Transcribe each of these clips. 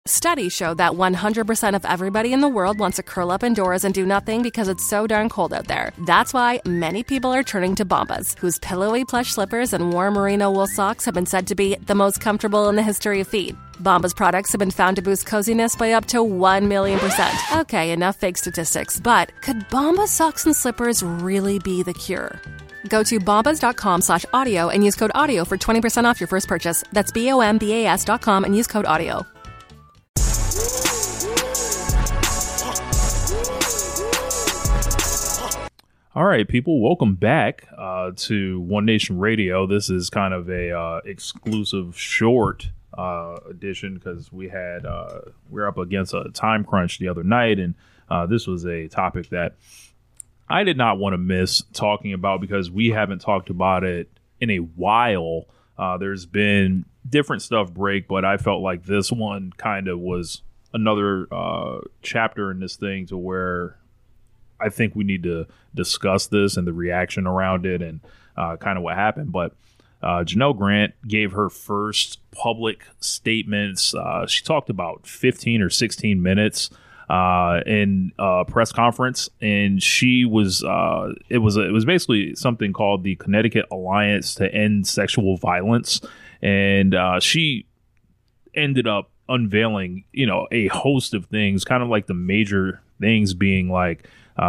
Studies show that 100% of everybody in the world wants to curl up indoors and do nothing because it's so darn cold out there. That's why many people are turning to Bombas, whose pillowy plush slippers and warm merino wool socks have been said to be the most comfortable in the history of feet. Bombas products have been found to boost coziness by up to 1,000,000%. Okay, enough fake statistics, but could Bombas socks and slippers really be the cure? Go to bombas.com/audio and use code AUDIO for 20% off your first purchase. That's BOMBAS.com and use code AUDIO. All right, people, welcome back to One Nation Radio. This is kind of a exclusive short edition because we're up against a time crunch the other night, and this was a topic that I did not want to miss talking about because we haven't talked about it in a while. There's been different stuff break, but I felt like this one kind of was another chapter in this thing to where I think we need to discuss this and the reaction around it and kind of what happened. But Janelle Grant gave her first public statements. She talked about 15 or 16 minutes in a press conference, and she was it was basically something called the Connecticut Alliance to End Sexual Violence, and she ended up unveiling a host of things, kind of like the major things being like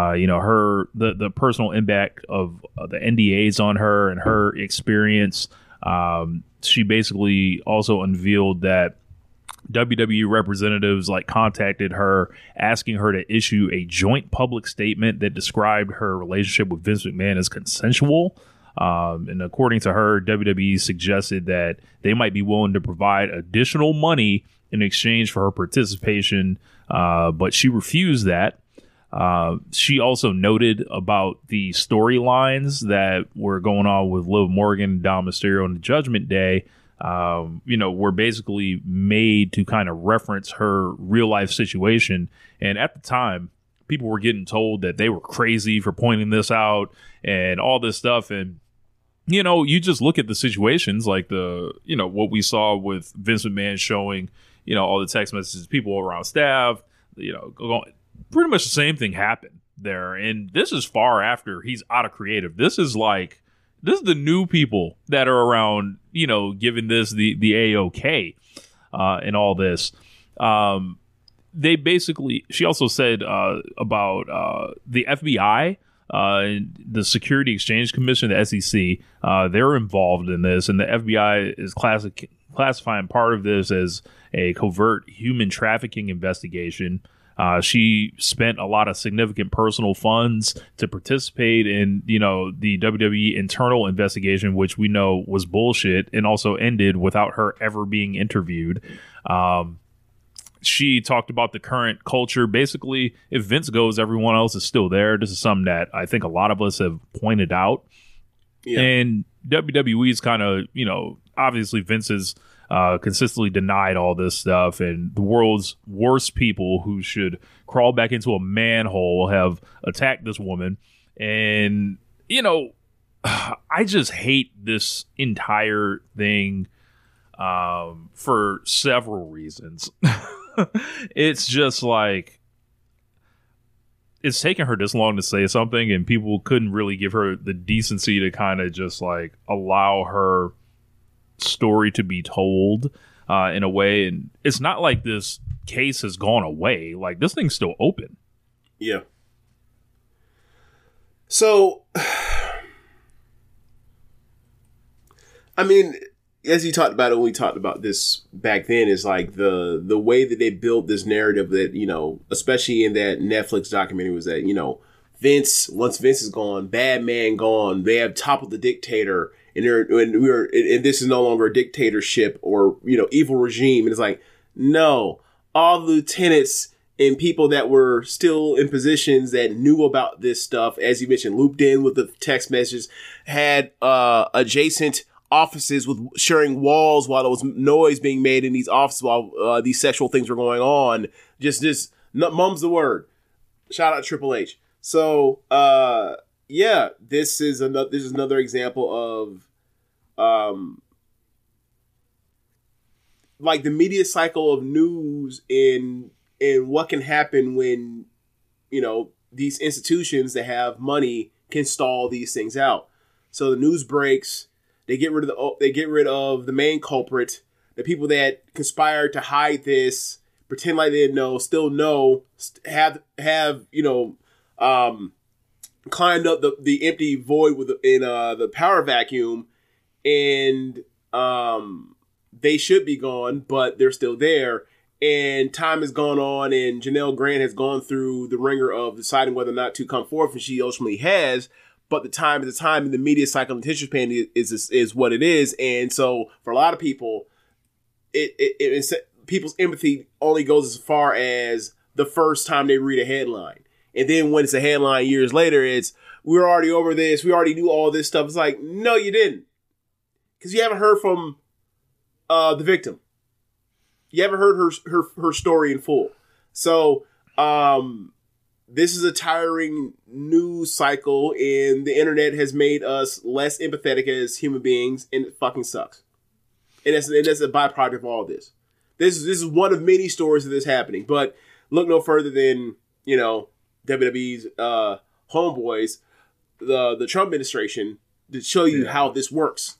the personal impact of the NDAs on her and her experience. She basically also unveiled that WWE representatives contacted her asking her to issue a joint public statement that described her relationship with Vince McMahon as consensual. And according to her, WWE suggested that they might be willing to provide additional money in exchange for her participation, but she refused that. She also noted about the storylines that were going on with Liv Morgan, Dom Mysterio, and the Judgment Day. Were basically made to kind of reference her real life situation. And at the time, people were getting told that they were crazy for pointing this out and all this stuff. And, you just look at the situations like what we saw with Vince McMahon showing, all the text messages, people around staff, pretty much the same thing happened there. And this is far after he's out of creative. This is the new people that are around, giving this the A-OK and all this. She also said about the FBI, the Security Exchange Commission, the SEC, they're involved in this. And the FBI is classifying part of this as a covert human trafficking investigation. She spent a lot of significant personal funds to participate in, the WWE internal investigation, which we know was bullshit and also ended without her ever being interviewed. She talked about the current culture. Basically, if Vince goes, everyone else is still there. This is something that I think a lot of us have pointed out. Yeah. And WWE's kind of, obviously Vince's consistently denied all this stuff, and the world's worst people who should crawl back into a manhole have attacked this woman. And, I just hate this entire thing for several reasons. It's just it's taken her this long to say something, and people couldn't really give her the decency to kind of just allow her story to be told in a way. And it's not like this case has gone away. This thing's still open. Yeah. So, I mean, as you talked about it when we talked about this back then, is the way that they built this narrative that, especially in that Netflix documentary, was that, once Vince is gone, bad man gone, they have toppled the dictator, and this is no longer a dictatorship or, evil regime. And it's no, all the lieutenants and people that were still in positions that knew about this stuff, as you mentioned, looped in with the text messages, had adjacent offices with sharing walls while there was noise being made in these offices while these sexual things were going on. Just mum's the word. Shout out Triple H. So, this is another example of like the media cycle of news and what can happen when, you know, these institutions that have money can stall these things out. So the news breaks, they get rid of the main culprit, the people that conspired to hide this, pretend like they didn't know, still know, have you know, climbed up the empty void in the power vacuum, and they should be gone, but they're still there. And time has gone on, and Janelle Grant has gone through the ringer of deciding whether or not to come forth, and she ultimately has. But the time in the media cycle and attention span is what it is, and so for a lot of people, people's empathy only goes as far as the first time they read a headline, and then when it's a headline years later, it's we're already over this, we already knew all this stuff. It's like, no, you didn't, because you haven't heard from the victim. You haven't heard her story in full. So this is a tiring news cycle, and the internet has made us less empathetic as human beings, and it fucking sucks. And that's a byproduct of all this. This is one of many stories of this happening. But look no further than, you know, WWE's homeboys, the Trump administration, to show you how this works.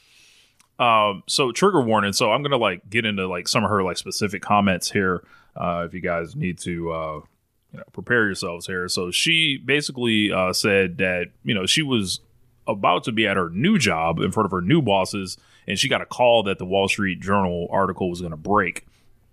So trigger warning. So I'm gonna like get into like some of her like specific comments here. If you guys need to, you know, prepare yourselves here. So she basically said that, you know, she was about to be at her new job in front of her new bosses, and she got a call that the Wall Street Journal article was going to break.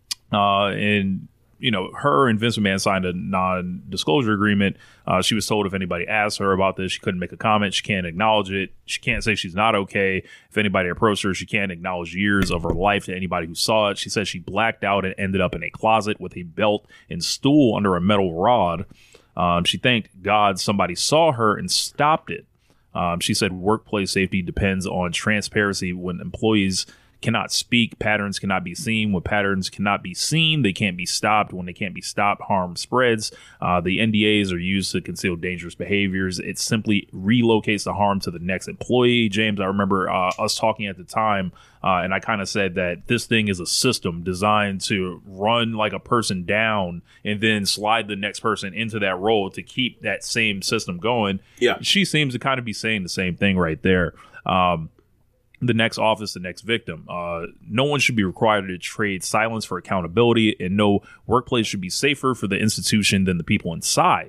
And you know, her and Vince McMahon signed a non-disclosure agreement. She was told if anybody asked her about this, she couldn't make a comment. She can't acknowledge it. She can't say she's not okay. If anybody approached her, she can't acknowledge years of her life to anybody who saw it. She said she blacked out and ended up in a closet with a belt and stool under a metal rod. She thanked God somebody saw her and stopped it. She said workplace safety depends on transparency. When employees cannot speak, patterns cannot be seen. When patterns cannot be seen, they can't be stopped. When they can't be stopped, harm spreads. The NDAs are used to conceal dangerous behaviors. It simply relocates the harm to the next employee. James, I remember us talking at the time, and I kind of said that this thing is a system designed to run like a person down and then slide the next person into that role to keep that same system going. Yeah. She seems to kind of be saying the same thing right there. The next office, the next victim. No one should be required to trade silence for accountability, and no workplace should be safer for the institution than the people inside.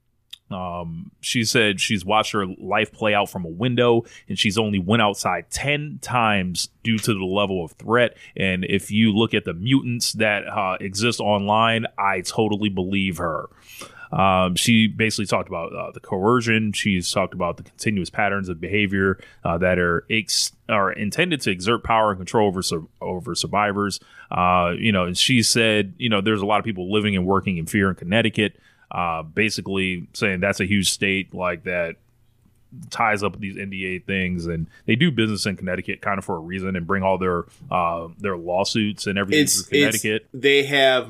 She said she's watched her life play out from a window, and she's only went outside 10 times due to the level of threat. And if you look at the mutants that exist online, I totally believe her. She basically talked about the coercion. She's talked about the continuous patterns of behavior that are intended to exert power and control over survivors. You know, and she said, you know, there's a lot of people living and working in fear in Connecticut. Basically saying that's a huge state like that ties up these NDA things, and they do business in Connecticut kind of for a reason and bring all their lawsuits and everything to Connecticut. They have,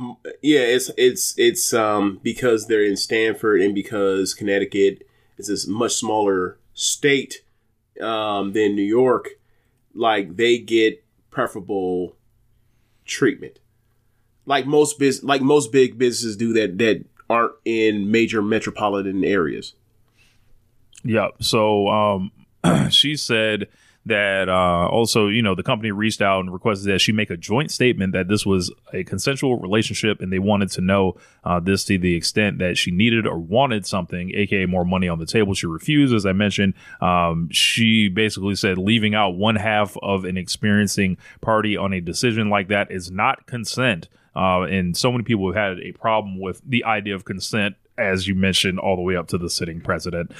it's because they're in Stanford and because Connecticut is a much smaller state than New York. Like, they get preferable treatment, like most big businesses do that aren't in major metropolitan areas. Yeah. So she said that also, you know, the company reached out and requested that she make a joint statement that this was a consensual relationship, and they wanted to know this to the extent that she needed or wanted something, aka more money on the table. She refused, as I mentioned. She basically said leaving out one half of an experiencing party on a decision like that is not consent. And so many people have had a problem with the idea of consent, as you mentioned, all the way up to the sitting president.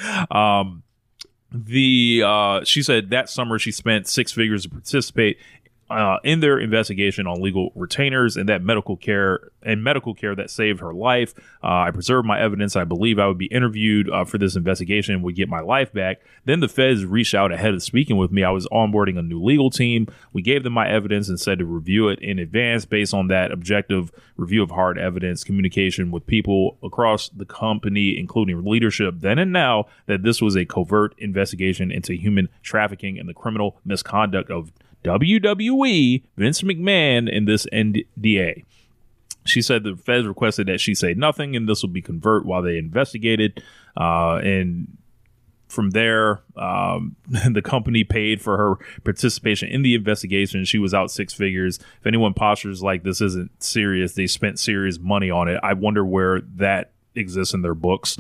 She said that summer she spent six figures to participate in their investigation on legal retainers and that medical care that saved her life. I preserved my evidence. I believe I would be interviewed for this investigation and would get my life back. Then the feds reached out ahead of speaking with me. I was onboarding a new legal team. We gave them my evidence and said to review it in advance based on that objective review of hard evidence, communication with people across the company, including leadership then and now, that this was a covert investigation into human trafficking and the criminal misconduct of WWE, Vince McMahon, in this NDA. She said the feds requested that she say nothing, and this will be convert while they investigated. And from there, the company paid for her participation in the investigation. She was out 6 figures. If anyone postures like this isn't serious, they spent serious money on it. I wonder where that exists in their books.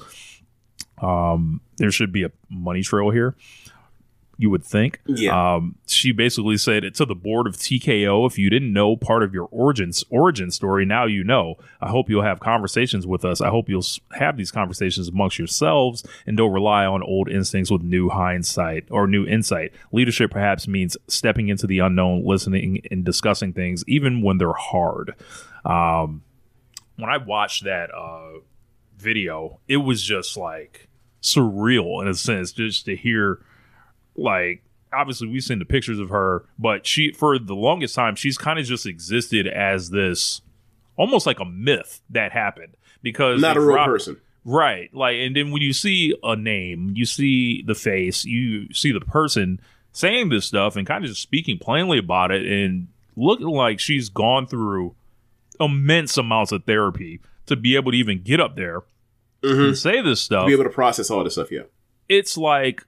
There should be a money trail here, you would think. Yeah. She basically said it to the board of TKO. If you didn't know part of your origin story, now you know. I hope you'll have conversations with us. I hope you'll have these conversations amongst yourselves and don't rely on old instincts with new hindsight or new insight. Leadership perhaps means stepping into the unknown, listening and discussing things, even when they're hard. When I watched that video, it was just like surreal in a sense, just to hear. Like, obviously we've seen the pictures of her, but she, for the longest time, she's kind of just existed as this almost like a myth that happened, because not a real person. Right. Like, and then when you see a name, you see the face, you see the person saying this stuff and kind of just speaking plainly about it and looking like she's gone through immense amounts of therapy to be able to even get up there and say this stuff. To be able to process all this stuff, yeah. It's like,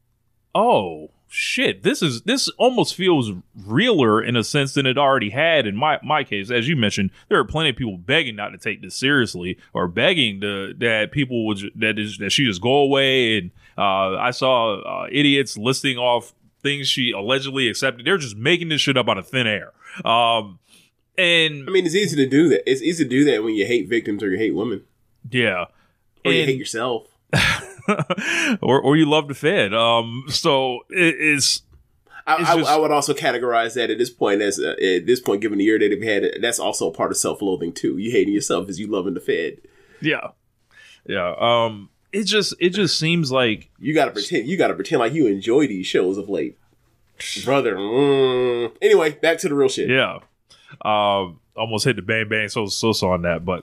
oh shit, this almost feels realer in a sense than it already had in my case. As you mentioned, there are plenty of people begging not to take this seriously, or begging that people would that she just go away. And I saw idiots listing off things she allegedly accepted. They're just making this shit up out of thin air. And I mean, it's easy to do that. It's easy to do that when you hate victims or you hate women. Yeah. Or you hate yourself. or you love the Fed. So it's. I would also categorize that at this point as given the year that they've had, that's also a part of self-loathing too. You hating yourself as you loving the Fed. Yeah. It just seems like you gotta pretend like you enjoy these shows of late, brother. Anyway, back to the real shit. Yeah. Almost hit the bang bang so on that, but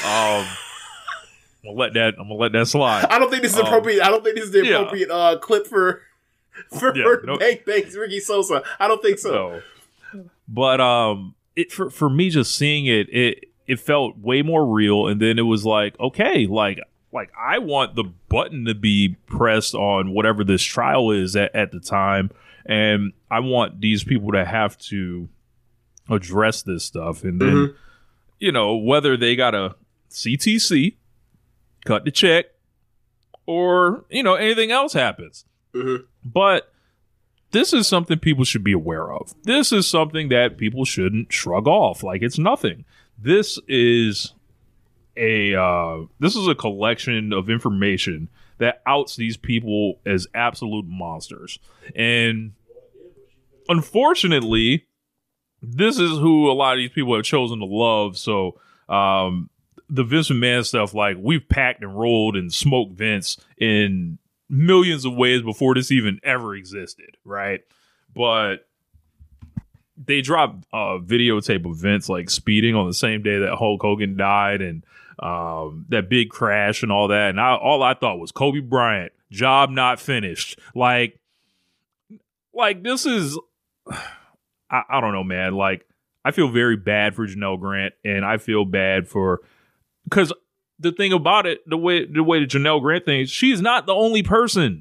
I'm gonna let that slide. I don't think this is appropriate. I don't think this is the appropriate clip for Bang Bang's Ricky Sosa. I don't think so. No. But it for me, just seeing it felt way more real, and then it was like, okay, like I want the button to be pressed on whatever this trial is at the time, and I want these people to have to address this stuff, and then whether they got a CTC, cut the check, or anything else happens. But this is something people should be aware of. This is something that people shouldn't shrug off like it's nothing. This is a collection of information that outs these people as absolute monsters, and unfortunately, this is who a lot of these people have chosen to love. So, the Vince McMahon stuff, like, we've packed and rolled and smoked Vince in millions of ways before this even ever existed, right? But they dropped a videotape of Vince, like, speeding on the same day that Hulk Hogan died, and that big crash and all that. And all I thought was Kobe Bryant, job not finished. Like this is, I don't know, man. Like, I feel very bad for Janelle Grant, and I feel bad because the thing about it, the way that Janelle Grant thinks, she's not the only person.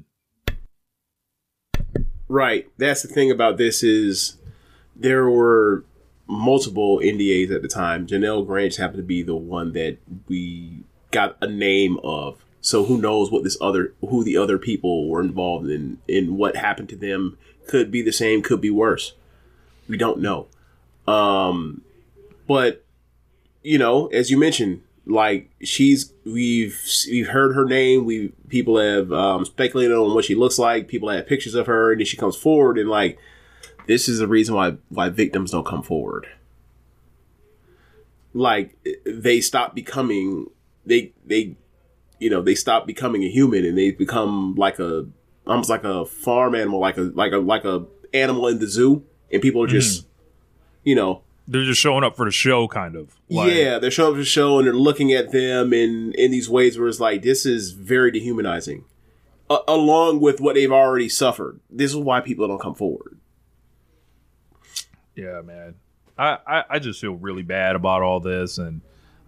Right. That's the thing about this is there were multiple NDAs at the time. Janelle Grant just happened to be the one that we got a name of. So who knows who the other people were involved in what happened to them. Could be the same, could be worse. We don't know. But as you mentioned, like, we've heard her name. People have speculated on what she looks like. People have pictures of her, and then she comes forward, and like, this is the reason why victims don't come forward. Like, they stop becoming they stop becoming a human, and they become almost like a farm animal, like a animal in the zoo, and people are just they're just showing up for the show, kind of. Like, yeah, they're showing up for the show, and they're looking at them in these ways where it's like, this is very dehumanizing. Along with what they've already suffered. This is why people don't come forward. Yeah, man. I just feel really bad about all this, and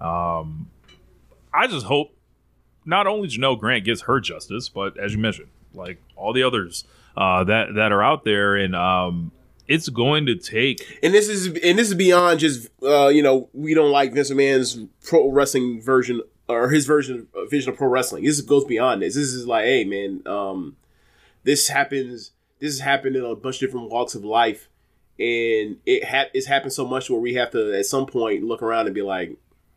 I just hope not only Janelle Grant gets her justice, but as you mentioned, like all the others that are out there, and it's going to take. And this is beyond just we don't like Vince McMahon's pro wrestling version or his vision of pro wrestling. This goes beyond this. This is like, hey man, this happens. This has happened in a bunch of different walks of life, and it's happened so much where we have to at some point look around and be like,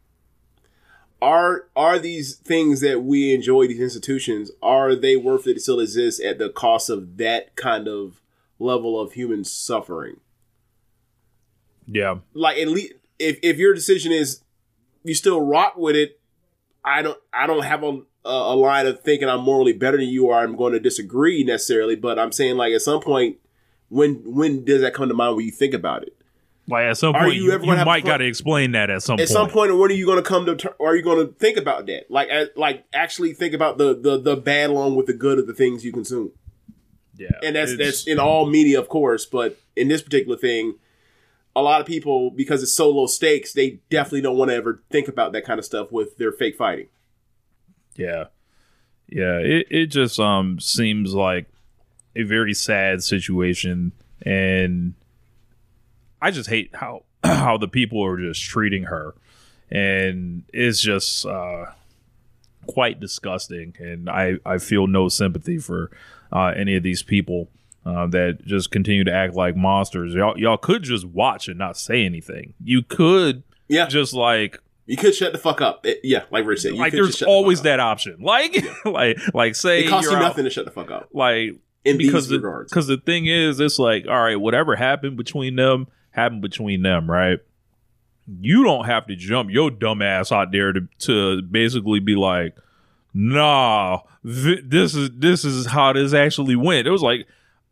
are these things that we enjoy, these institutions, are they worth it to still exist at the cost of that kind of level of human suffering? Yeah. Like, at least if your decision is you still rock with it, I don't have a line of thinking I'm morally better than you or I'm going to disagree necessarily, but I'm saying like at some point, when does that come to mind when you think about it? Like at some point, you might got to explain that at some point. At some point, when are you going to come to? Are you going to think about that? Like actually think about the bad along with the good of the things you consume. Yeah, and that's in all media, of course, but in this particular thing, a lot of people, because it's so low stakes, they definitely don't want to ever think about that kind of stuff with their fake fighting. Yeah. It just seems like a very sad situation, and I just hate how the people are just treating her, and it's just quite disgusting. And I feel no sympathy for any of these people that just continue to act like monsters. Y'all could just watch and not say anything. You could just like. You could shut the fuck up. Like Rich said. Like there's always that option. Like, like say it costs you nothing to shut the fuck up. Like in these regards. Because the thing is, it's like, all right, whatever happened between them, right? You don't have to jump your dumb ass out there to basically be like, nah, this is how this actually went. It was like,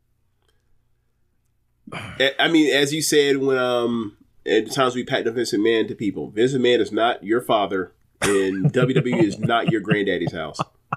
I mean, as you said when at the times we packed up Vince McMahon to people, Vince McMahon is not your father, and WWE is not your granddaddy's house.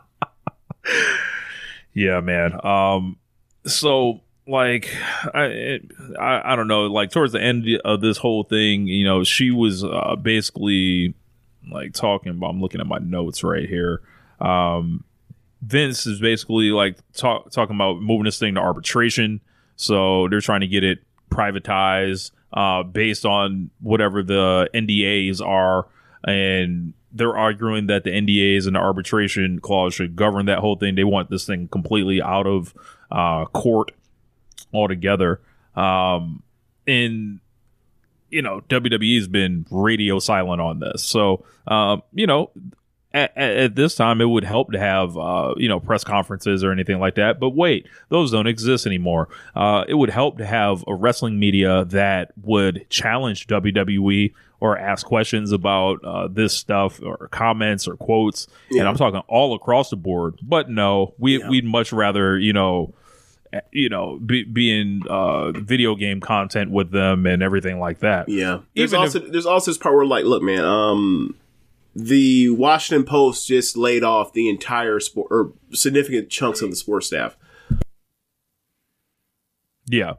Yeah, man. So like, I don't know. Like towards the end of this whole thing, you know, she was basically like talking about. I'm looking at my notes right here. Vince is basically like talking about moving this thing to arbitration. So they're trying to get it privatized based on whatever the NDAs are, and they're arguing that the NDAs and the arbitration clause should govern that whole thing. They want this thing completely out of court altogether. And, you know, WWE has been radio silent on this. So, you know, at this time, it would help to have, you know, press conferences or anything like that. But wait, those don't exist anymore. It would help to have a wrestling media that would challenge WWE or ask questions about this stuff or comments or quotes. Yeah. And I'm talking all across the board. But no, we'd much rather, you know, be in video game content with them and everything like that. Yeah. There's also this part where, like, look, man, the Washington Post just laid off the entire sport or significant chunks of the sports staff. Yeah.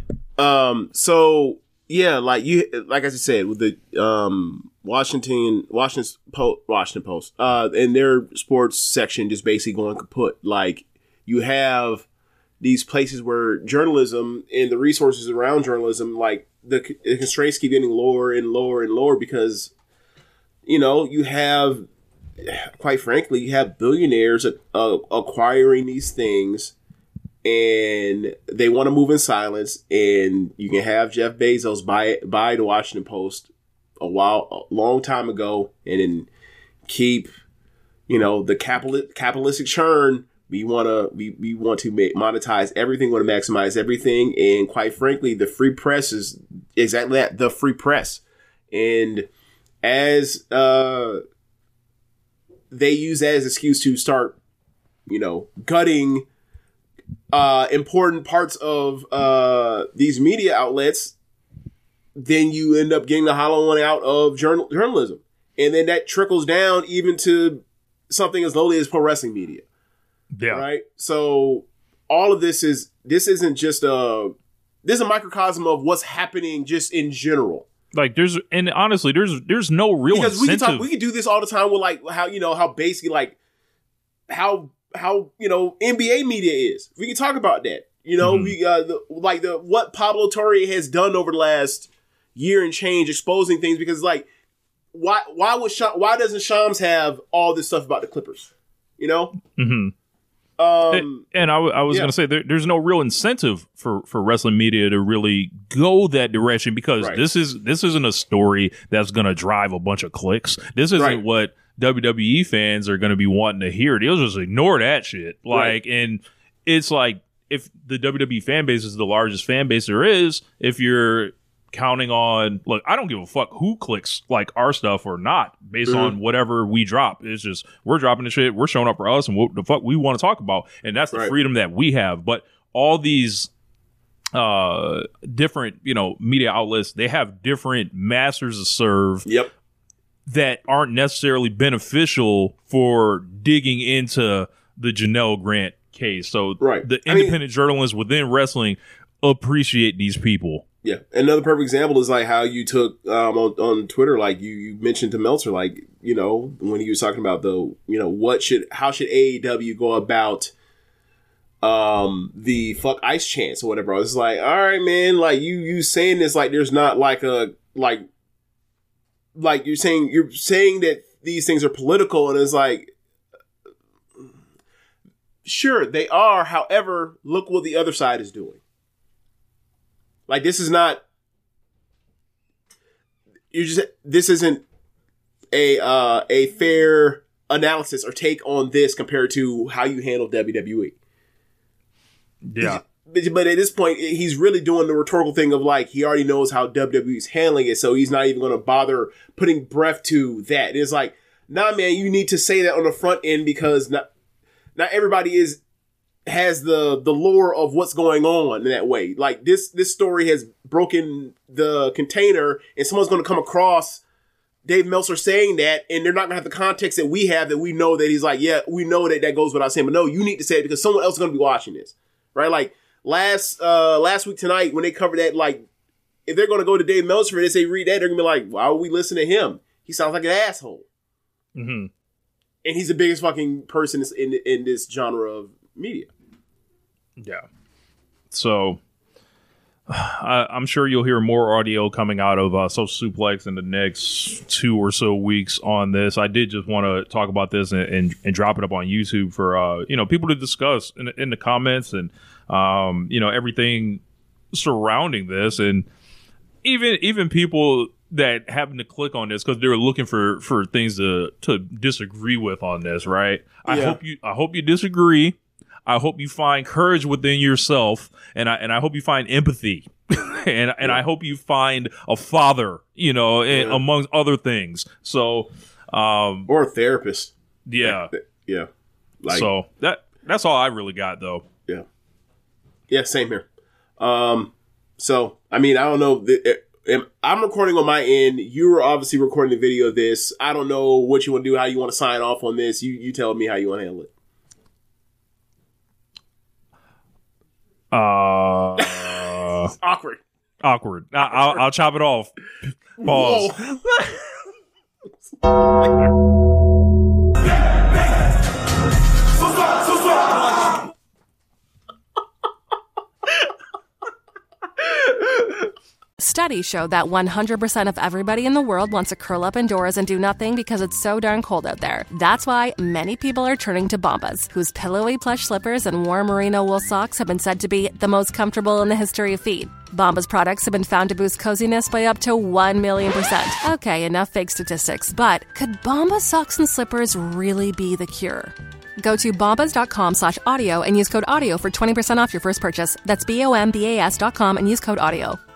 So yeah, like I said, with the Washington Post, in their sports section just basically going kaput. Like, you have these places where journalism and the resources around journalism, like the constraints keep getting lower and lower and lower because, you know, you have, quite frankly, you have billionaires acquiring these things, and they want to move in silence. And you can have Jeff Bezos buy the Washington Post a long time ago, and then keep, you know, the capitalistic churn. We want to monetize everything, want to maximize everything, and quite frankly, the free press is exactly that, the free press. And as they use that as an excuse to start, you know, gutting important parts of these media outlets, then you end up getting the hollow one out of journalism, and then that trickles down even to something as lowly as pro wrestling media. Yeah. Right. So all of this isn't just this is a microcosm of what's happening just in general. Like honestly, there's no real because incentive. we can do this all the time with like how basically like how NBA media is. We can talk about that. We what Pablo Torre has done over the last year and change, exposing things, because like why doesn't Shams have all this stuff about the Clippers? Mm-hmm. And I was going to say there's no real incentive for wrestling media to really go that direction, because this isn't a story that's going to drive a bunch of clicks. This isn't what WWE fans are going to be wanting to hear. They'll just ignore that shit. And it's like, if the WWE fan base is the largest fan base there is, if you're counting on, look, I don't give a fuck who clicks like our stuff or not based on whatever we drop. It's just, we're dropping the shit, we're showing up for us and what the fuck we want to talk about. And that's the freedom that we have. But all these different, media outlets, they have different masters to serve. Yep. That aren't necessarily beneficial for digging into the Janelle Grant case. So the independent journalists within wrestling appreciate these people. Yeah. Another perfect example is like how you took on Twitter, like you mentioned to Meltzer, like, when he was talking about how should AEW go about the fuck ice chants or whatever. I was like, all right, man, like you saying this, like there's not like like you're saying that these things are political, and it's like, sure, they are. However, look what the other side is doing. Like, this is not. This isn't a fair analysis or take on this compared to how you handle WWE. Yeah. But at this point, he's really doing the rhetorical thing of like, he already knows how WWE's handling it, so he's not even going to bother putting breath to that. It's like, nah, man, you need to say that on the front end, because not everybody has the lore of what's going on in that way. Like, this story has broken the container, and someone's going to come across Dave Meltzer saying that, and they're not going to have the context that we have, that we know that he's like, yeah, we know that goes without saying, but no, you need to say it because someone else is going to be watching this, right? Like, last week tonight, when they covered that, like, if they're going to go to Dave Meltzer and they say read that, they're going to be like, why would we listen to him? He sounds like an asshole. Mm-hmm. And he's the biggest fucking person in this genre of media. Yeah. So I'm sure you'll hear more audio coming out of Social Suplex in the next 2 or so weeks on this. I did just want to talk about this and drop it up on YouTube for people to discuss in the comments, and everything surrounding this, and even people that happen to click on this because they're looking for things to disagree with on this, right? Yeah. I hope you disagree. I hope you find courage within yourself, and I hope you find empathy, and I hope you find a father, amongst other things. So, or a therapist. Yeah, yeah. Like, so that's all I really got, though. Yeah, yeah. Same here. So I mean, I don't know. I'm recording on my end. You're obviously recording the video of this. I don't know what you want to do, how you want to sign off on this. You tell me how you want to handle it. Awkward. I'll chop it off. Pause. Studies show that 100% of everybody in the world wants to curl up indoors and do nothing because it's so darn cold out there. That's why many people are turning to Bombas, whose pillowy plush slippers and warm merino wool socks have been said to be the most comfortable in the history of feet. Bombas products have been found to boost coziness by up to 1,000,000%. Okay, enough fake statistics, but could Bombas socks and slippers really be the cure? Go to bombas.com/audio and use code AUDIO for 20% off your first purchase. That's BOMBAS.com and use code AUDIO.